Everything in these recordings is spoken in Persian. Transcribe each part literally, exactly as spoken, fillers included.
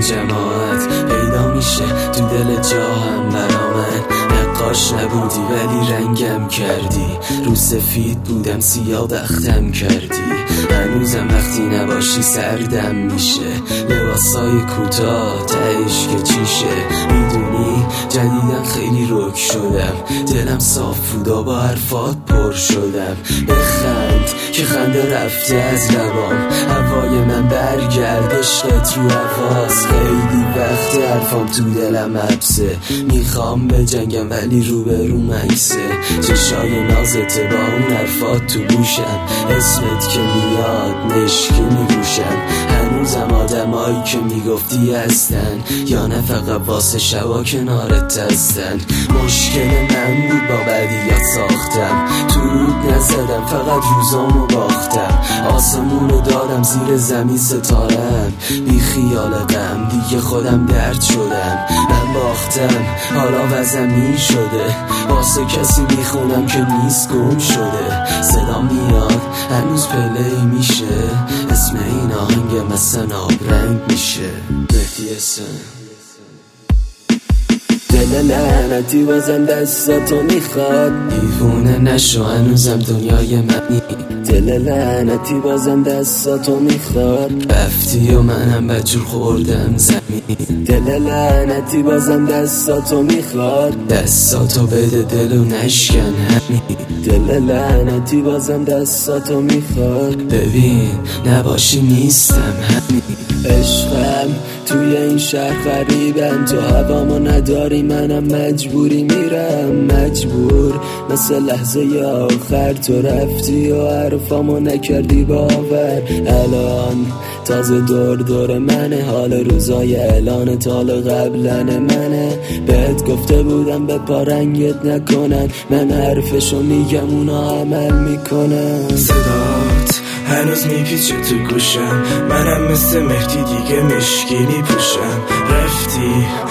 جماعت پیدا میشه تو دل جا هم برا من. نقاش نبودی ولی رنگم کردی، رو سفید بودم سیاه بختم کردی. هنوزم وقتی نباشی سردم میشه، لباسای کوتاه تهش که چیشه. میدونی جدیدن خیلی رک شدم، دلم صاف بودا با حرفات پر شدم. بخند که خنده رفته از لبام، هوای من برگرد عشقت رو حواس. خیلی وقت حرفام تو دلم حبسه، میخوام بجنگم ولی رو به رو مکسه. چشای نازت با اون حرفات تو گوشم، اسمت که میاد مشکی میگوشم. هنوزم آدمایی که میگفتی هستن، یا نه فقط واسه شبا کنارت هستن. مشکل من بود با بدیات ساختم، تو رود نزدم فقط روزامو باختم. آسمونو دادم زیر زمین ستارم، بی خیال غم دیگه خودم درد شدم. من باختم حالا وزمین شده، واسه کسی میخونم که نیست گم شده. صدا میاد هنوز پلی میشه، اسم این آهنگ مثلا آبرنگ میشه. مهدی حسن. دل لعنتی بازم دستاتو میخواد، دیوونه نشو هنوزم دنیای منی. دل لعنتی بازم دستاتو میخواد، رفتی و منم بجور خوردم زمین. دل لعنتی بازم دستاتو میخواد، دستاتو بده دلو نشکن همین. دل لعنتی بازم دستاتو میخواد، ببین نباشی نیستم همین. عشقم توی این شهر غریبم، تو هوامو نداری منم مجبوری میرم. مجبور مثل لحظه آخر، تو رفتی و حرفامو نکردی باور. الان تازه دور دور منه، حال روزای اعلان تال قبلن منه. بهت گفته بودم به پارنگت نکنن، من حرفشو میگم اونا عمل میکنن. صدات هنوز میپیچه تو گوشم، منم مثل مهدی دیگه مشکی میپوشم. رفتی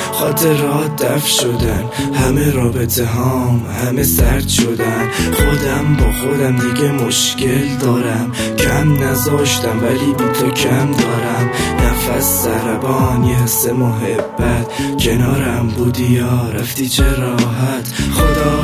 خاطرات دف شدن، همه رابطه هام همه سرد شدن. خودم با خودم دیگه مشکل دارم، کم نذاشتم ولی بی تو کم دارم. نفس ضربان یه حس محبت، کنارم بودی یا رفتی چه راحت. خدا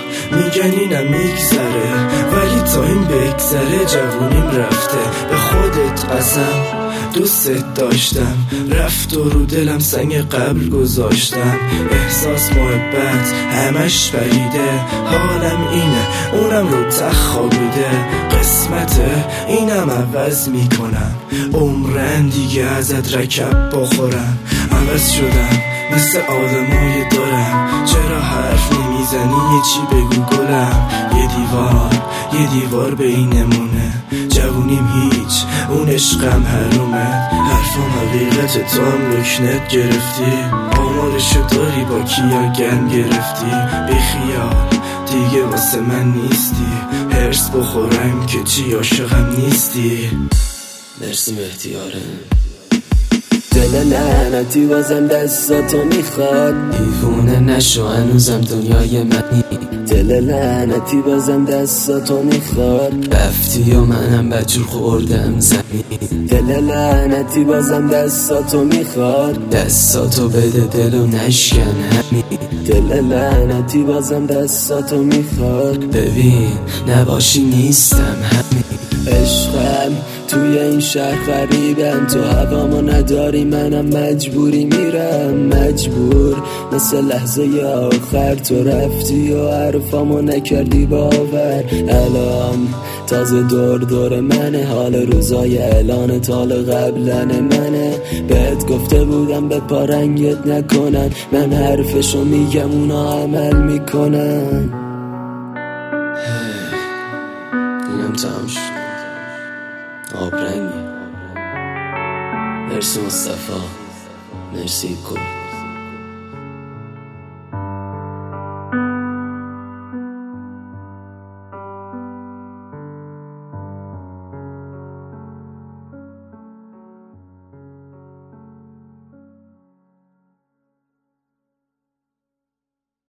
میگن اینم میگذره، ولی تا این بگذره جوونیم رفته. به خودت قسم دوستت داشتم، رفت و رو دلم سنگ قبل گذاشتم. احساس محبت همش پریده، حالم اینه اونم رو تخ خوابیده. قسمته اینم عوض میکنم، عمرن دیگه ازت رکب بخورم. عوض شدم مثل آدمای دارم، چرا حرف نمیزنی یه چی بگو گلم. یه دیوار یه دیوار بینمونه، جوونیم هیچ اون عشقم حرومه. حرفم حقیقت تو هم لکنت گرفتی، آمارشو داری با کیا گن گرفتی. بیخیال دیگه واسه من نیستی، هرس بخورم که چی عاشقم نیستی. مرسی مهدی آره. دل لعنتی بازم دستاتو میخواد، دیوونه نشو هنوزم دنیای منی. دل لعنتی بازم دستاتو میخواد، رفتی و منم بجور خوردم زمین. دل لعنتی بازم دستاتو میخواد، دستاتو بده دلو نشکن همین. دل لعنتی بازم دستاتو میخواد، ببین نباشی نیستم همین. عشقم توی این شهر غریبم، تو هوامو نداری منم مجبوری میرم. مجبور مثل لحظه آخر، تو رفتی و حرفامو نکردی باور. الان تازه دور دور منه، حال روزای اعلان تال قبلن منه. بهت گفته بودم به پارنگت نکنن، من حرفشو میگم اونا عمل میکنن. اینم تمام شد آبرنگی. مرسی مصطفی، مرسی گل.